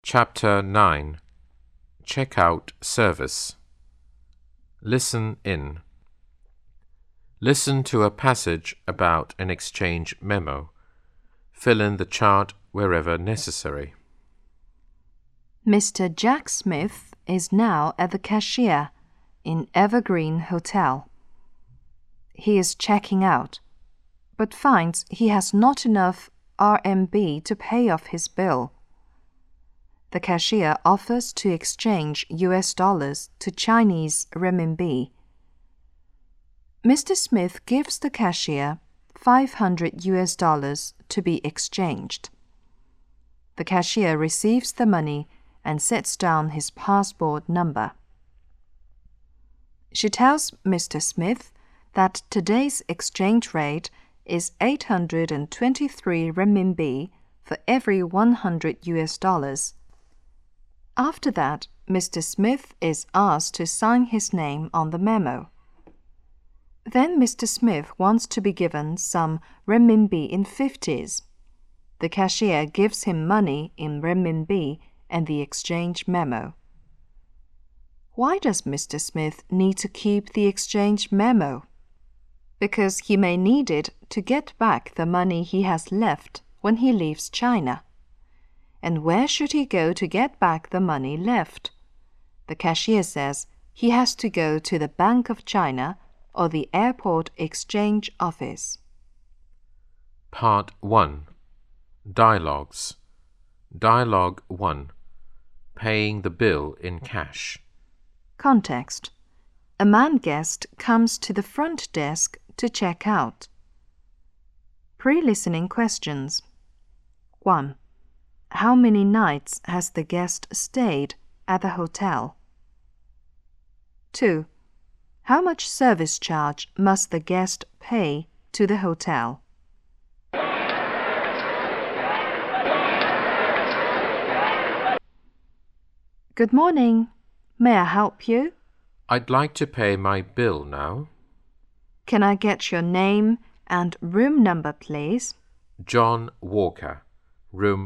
Chapter 9. Checkout Service. Listen in. Listen to a passage about an exchange memo. Fill in the chart wherever necessary. Mr. Jack Smith is now at the cashier in Evergreen Hotel. He is checking out, but finds he has not enough RMB to pay off his bill. The cashier offers to exchange US dollars to Chinese renminbi. Mr. Smith gives the cashier $500 US to be exchanged. The cashier receives the money and sets down his passport number. She tells Mr. Smith that today's exchange rate is 823 renminbi for every 100 US dollars. After that, Mr. Smith is asked to sign his name on the memo. Then Mr. Smith wants to be given some renminbi in 50s. The cashier gives him money in renminbi and the exchange memo. Why does Mr. Smith need to keep the exchange memo? Because he may need it to get back the money he has left when he leaves China. And where should he go to get back the money left? The cashier says he has to go to the Bank of China or the Airport Exchange Office. Part 1. Dialogues. Dialogue 1. Paying the bill in cash. Context. A man guest comes to the front desk to check out. Pre-listening questions. 1. How many nights has the guest stayed at the hotel? 2. How much service charge must the guest pay to the hotel? Good morning. May I help you? I'd like to pay my bill now. Can I get your name and room number, please? John Walker, room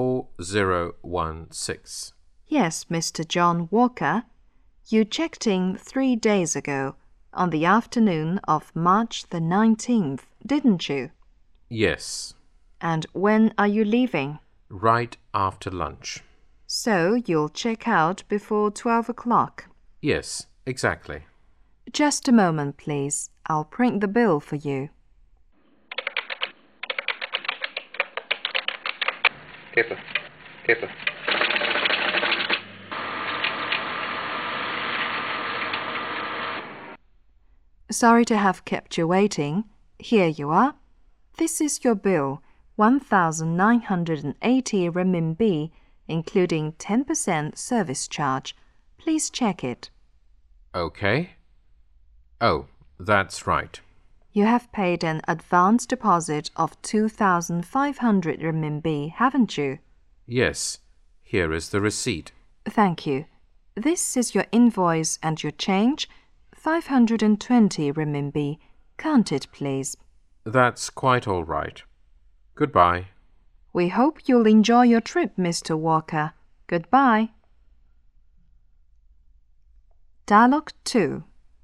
4016. Yes, Mr. John Walker. You checked in 3 days ago, on the afternoon of March the 19th, didn't you? Yes. And when are you leaving? Right after lunch. So you'll check out before 12 o'clock? Yes, exactly. Just a moment, please. I'll print the bill for you. Paper. Sorry to have kept you waiting. Here you are. This is your bill, 1,980 renminbi, including 10% service charge. Please check it. Okay. Oh, that's right. You have paid an advance deposit of 2,500 renminbi, haven't you? Yes. Here is the receipt. Thank you. This is your invoice and your change, 520 renminbi. Count it, please. That's quite all right. Goodbye. We hope you'll enjoy your trip, Mr. Walker. Goodbye. Dialogue 2.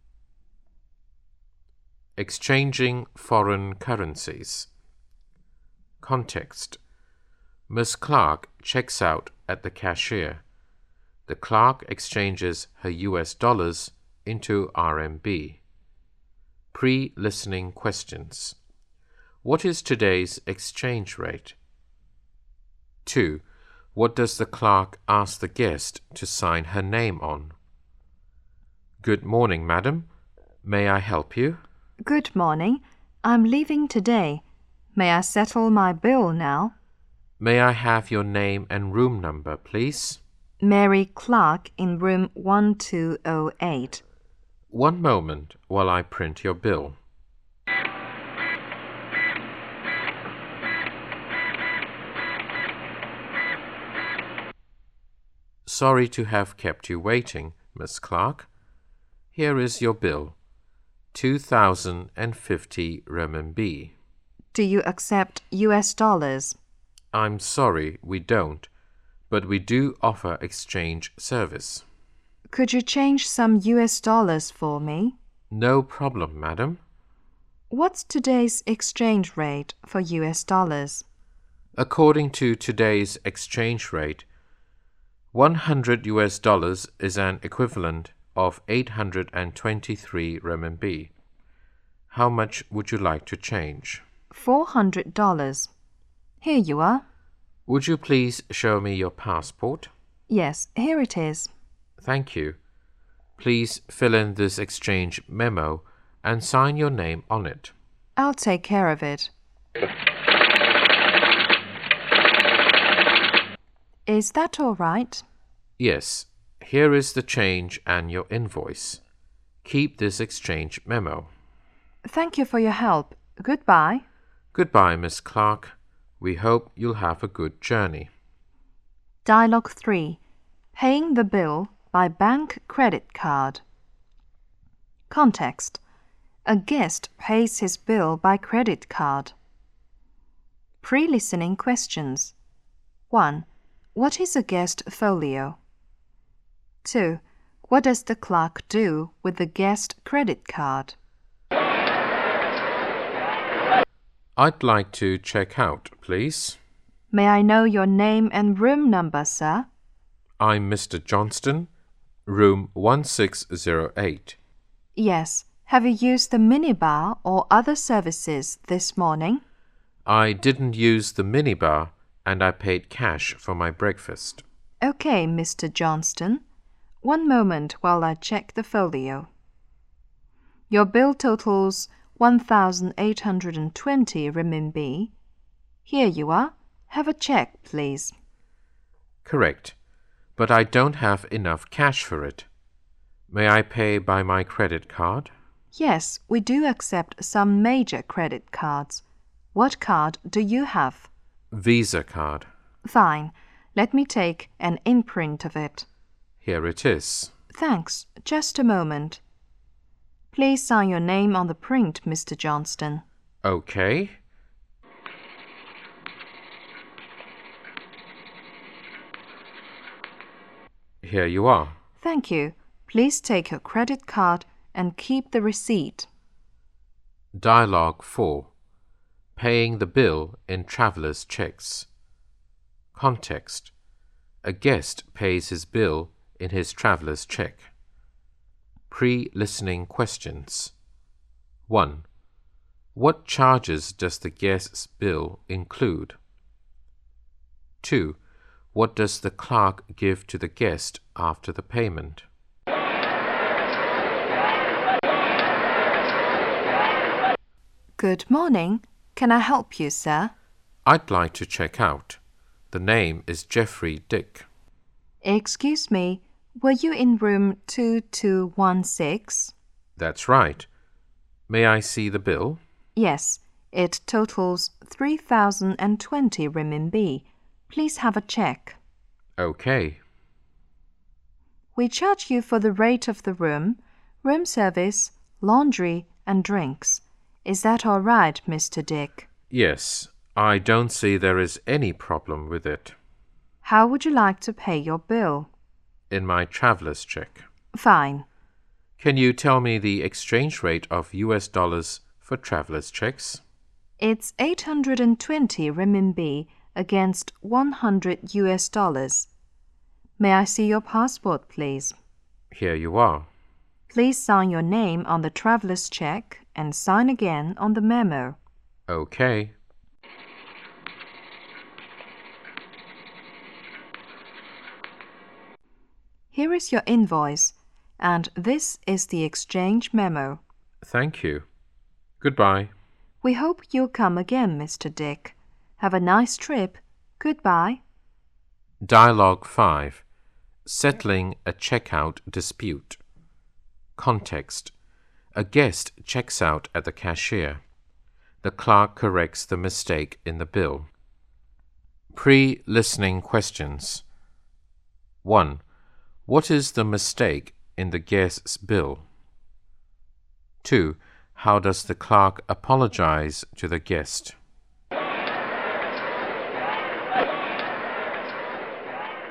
Exchanging foreign currencies. Context. Miss Clark checks out at the cashier. The clerk exchanges her US dollars into RMB. Pre-listening questions. What is today's exchange rate? 2. What does the clerk ask the guest to sign her name on? Good morning, madam. May I help you? Good morning. I'm leaving today. May I settle my bill now? May I have your name and room number, please? Mary Clark in room 1208. One moment while I print your bill. Sorry to have kept you waiting, Miss Clark. Here is your bill, 2,050 renminbi. Do you accept US dollars? I'm sorry, we don't, but we do offer exchange service. Could you change some US dollars for me? No problem, madam. What's today's exchange rate for US dollars? According to today's exchange rate, 100 US dollars is an equivalent of 823 renminbi. How much would you like to change? $400. Here you are. Would you please show me your passport? Yes, here it is. Thank you. Please fill in this exchange memo and sign your name on it. I'll take care of it. Is that all right? Yes. Here is the change and your invoice. Keep this exchange memo. Thank you for your help. Goodbye. Goodbye, Miss Clark. We hope you'll have a good journey. Dialogue 3. Paying the bill by bank credit card. Context. A guest pays his bill by credit card. Pre-listening questions. 1. What is a guest folio? 2. What does the clerk do with the guest credit card? I'd like to check out, please. May I know your name and room number, sir? I'm Mr. Johnston, room 1608. Yes. Have you used the minibar or other services this morning? I didn't use the minibar and I paid cash for my breakfast. Okay, Mr. Johnston. One moment while I check the folio. Your bill totals 1,820 renminbi. Here you are. Have a check, please. Correct, but I don't have enough cash for it. May I pay by my credit card? Yes, we do accept some major credit cards. What card do you have? Visa card. Fine. Let me take an imprint of it. Here it is. Thanks. Just a moment. Please sign your name on the print, Mr. Johnston. Okay. Here you are. Thank you. Please take your credit card and keep the receipt. Dialogue 4. Paying the bill in traveller's checks. Context. A guest pays his bill in his traveller's check. Pre-listening questions. 1. What charges does the guest's bill include? 2. What does the clerk give to the guest after the payment? Good morning. Can I help you, sir? I'd like to check out. The name is Jeffrey Dick. Excuse me, were you in room 2216? That's right. May I see the bill? Yes, it totals 3,020 renminbi. Please have a check. Okay. We charge you for the rate of the room service, laundry, and drinks. Is that all right, Mr. Dick? Yes, I don't see there is any problem with it. How would you like to pay your bill? In my traveller's check. Fine. Can you tell me the exchange rate of US dollars for traveller's checks? It's 820 renminbi against 100 US dollars. May I see your passport, please? Here you are. Please sign your name on the traveller's check and sign again on the memo. Okay. Here is your invoice, and this is the exchange memo. Thank you. Goodbye. We hope you'll come again, Mr. Dick. Have a nice trip. Goodbye. Dialogue 5. Settling a checkout dispute. Context. A guest checks out at the cashier. The clerk corrects the mistake in the bill. Pre-listening questions. 1. What is the mistake in the guest's bill? 2. How does the clerk apologize to the guest?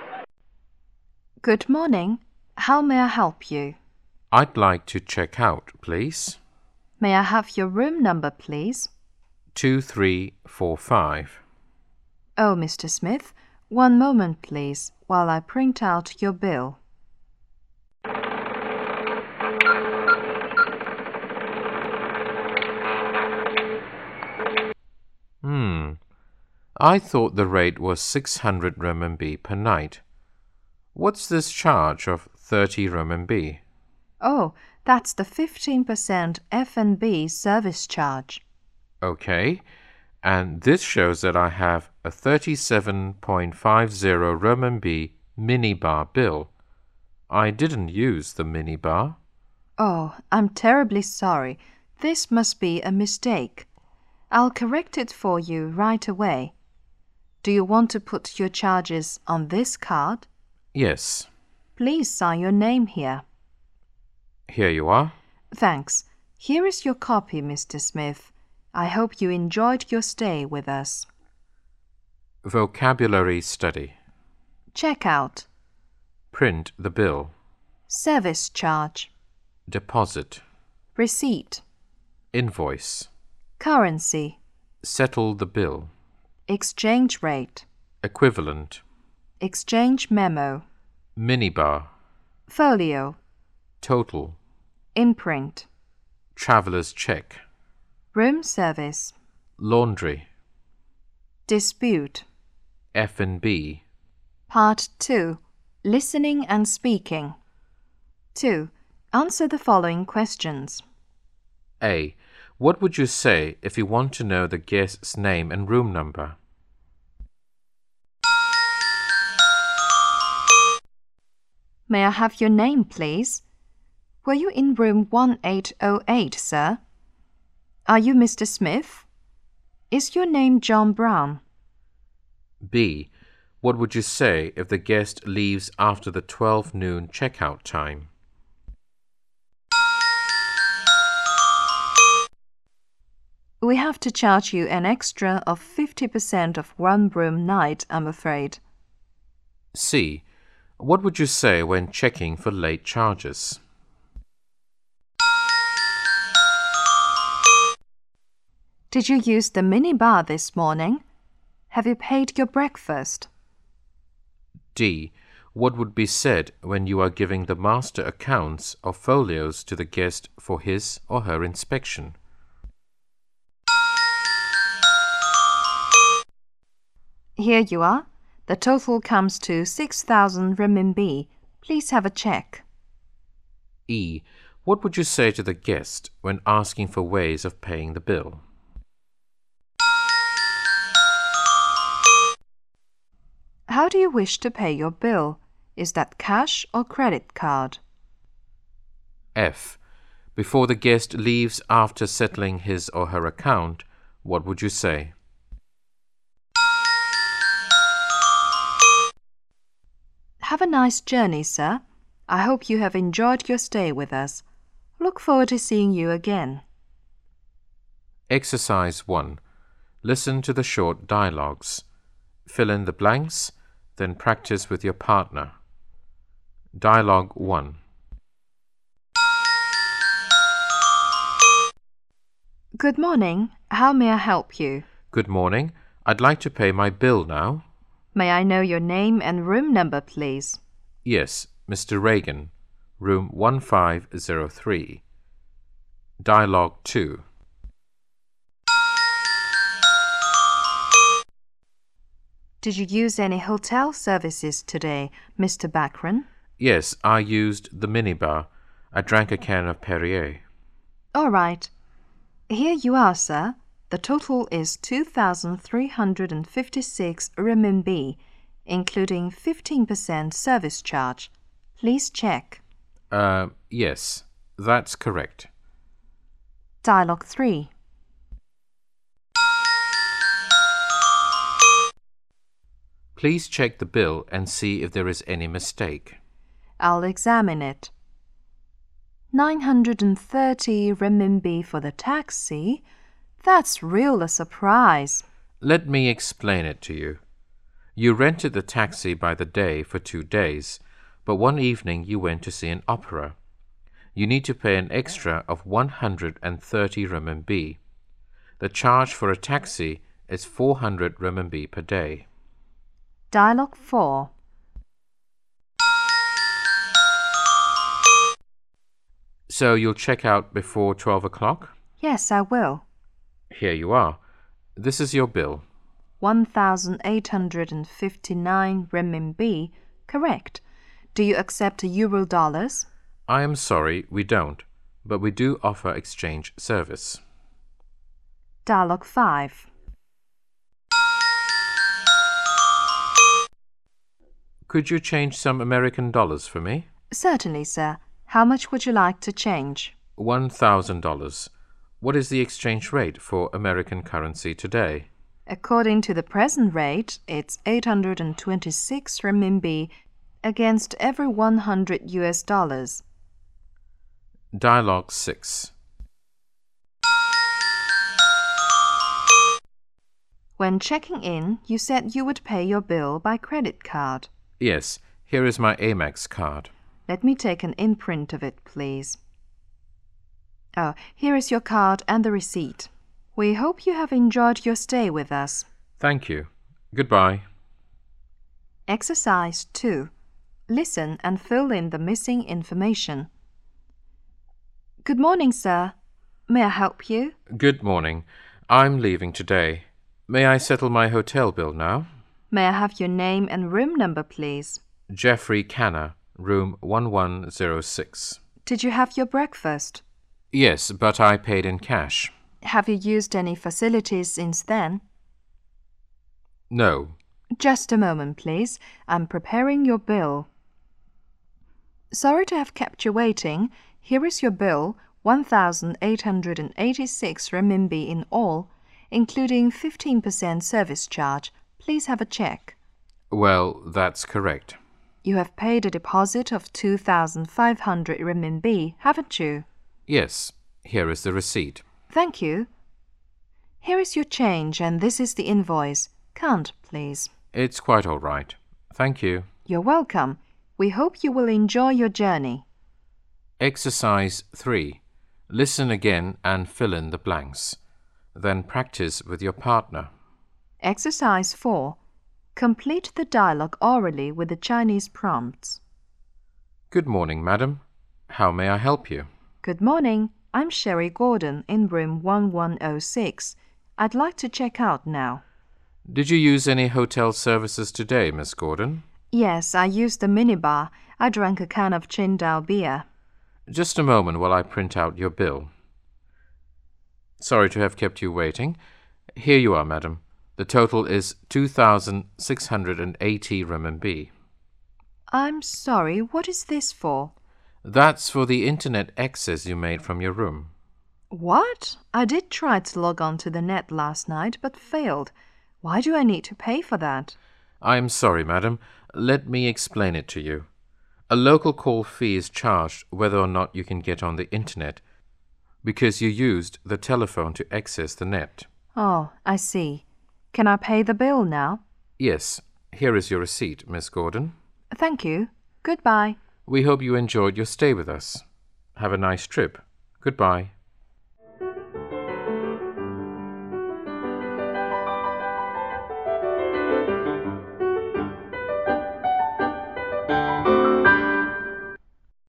Good morning. How may I help you? I'd like to check out, please. May I have your room number, please? 2345. Oh, Mr. Smith, one moment, please, while I print out your bill. I thought the rate was 600 renminbi per night. What's this charge of 30 renminbi? Oh, that's the 15% F&B service charge. Okay, and this shows that I have a 37.50 renminbi minibar bill. I didn't use the minibar. Oh, I'm terribly sorry. This must be a mistake. I'll correct it for you right away. Do you want to put your charges on this card? Yes. Please sign your name here. Here you are. Thanks. Here is your copy, Mr. Smith. I hope you enjoyed your stay with us. Vocabulary study. Check out. Print the bill. Service charge. Deposit. Receipt. Invoice. Currency. Settle the bill. Exchange rate. Equivalent. Exchange memo. Minibar. Folio. Total. Imprint. Traveler's check. Room service. Laundry. Dispute. F&B. Part 2. Listening and speaking. 2. Answer the following questions. A. What would you say if you want to know the guest's name and room number? May I have your name, please? Were you in room 1808, sir? Are you Mr. Smith? Is your name John Brown? B. What would you say if the guest leaves after the 12 noon checkout time? We have to charge you an extra of 50% of one room night, I'm afraid. C. What would you say when checking for late charges? Did you use the minibar this morning? Have you paid your breakfast? D. What would be said when you are giving the master accounts or folios to the guest for his or her inspection? Here you are. The total comes to 6,000 renminbi. Please have a check. E. What would you say to the guest when asking for ways of paying the bill? How do you wish to pay your bill? Is that cash or credit card? F. Before the guest leaves after settling his or her account, what would you say? Have a nice journey, sir. I hope you have enjoyed your stay with us. Look forward to seeing you again. Exercise 1. Listen to the short dialogues. Fill in the blanks, then practice with your partner. Dialogue 1. Good morning. How may I help you? Good morning. I'd like to pay my bill now. May I know your name and room number, please? Yes, Mr. Reagan, room 1503. Dialogue 2. Did you use any hotel services today, Mr. Bakran? Yes, I used the minibar. I drank a can of Perrier. All right. Here you are, sir. The total is 2,356 renminbi, including 15% service charge. Please check. Yes, that's correct. Dialogue 3. Please check the bill and see if there is any mistake. I'll examine it. 930 renminbi for the taxi? That's real a surprise. Let me explain it to you. You rented the taxi by the day for 2 days, but one evening you went to see an opera. You need to pay an extra of 130 RMB. The charge for a taxi is 400 RMB per day. Dialogue 4. So you'll check out before 12 o'clock? Yes, I will. Here you are. This is your bill. 1,859 renminbi. Correct. Do you accept euro dollars? I am sorry, we don't, but we do offer exchange service. Dialogue 5. Could you change some American dollars for me? Certainly, sir. How much would you like to change? $1,000. What is the exchange rate for American currency today? According to the present rate, it's 826 renminbi against every 100 US dollars. Dialogue 6. When checking in, you said you would pay your bill by credit card. Yes, here is my Amex card. Let me take an imprint of it, please. Oh, here is your card and the receipt. We hope you have enjoyed your stay with us. Thank you. Goodbye. Exercise 2. Listen and fill in the missing information. Good morning, sir. May I help you? Good morning. I'm leaving today. May I settle my hotel bill now? May I have your name and room number, please? Jeffrey Canner, room 1106. Did you have your breakfast? Yes, but I paid in cash. Have you used any facilities since then? No. Just a moment, please. I'm preparing your bill. Sorry to have kept you waiting. Here is your bill, 1,886 renminbi in all, including 15% service charge. Please have a check. Well, that's correct. You have paid a deposit of 2,500 renminbi, haven't you? Yes, here is the receipt. Thank you. Here is your change, and this is the invoice. Count, please. It's quite all right. Thank you. You're welcome. We hope you will enjoy your journey. Exercise 3. Listen again and fill in the blanks. Then practice with your partner. Exercise 4. Complete the dialogue orally with the Chinese prompts. Good morning, madam. How may I help you? Good morning. I'm Sherry Gordon in room 1106. I'd like to check out now. Did you use any hotel services today, Miss Gordon? Yes, I used the minibar. I drank a can of Qingdao beer. Just a moment while I print out your bill. Sorry to have kept you waiting. Here you are, madam. The total is 2,680 RMB. I'm sorry, what is this for? That's for the internet access you made from your room. What? I did try to log on to the net last night, but failed. Why do I need to pay for that? I'm sorry, madam. Let me explain it to you. A local call fee is charged whether or not you can get on the internet, because you used the telephone to access the net. Oh, I see. Can I pay the bill now? Yes. Here is your receipt, Miss Gordon. Thank you. Goodbye. We hope you enjoyed your stay with us. Have a nice trip. Goodbye.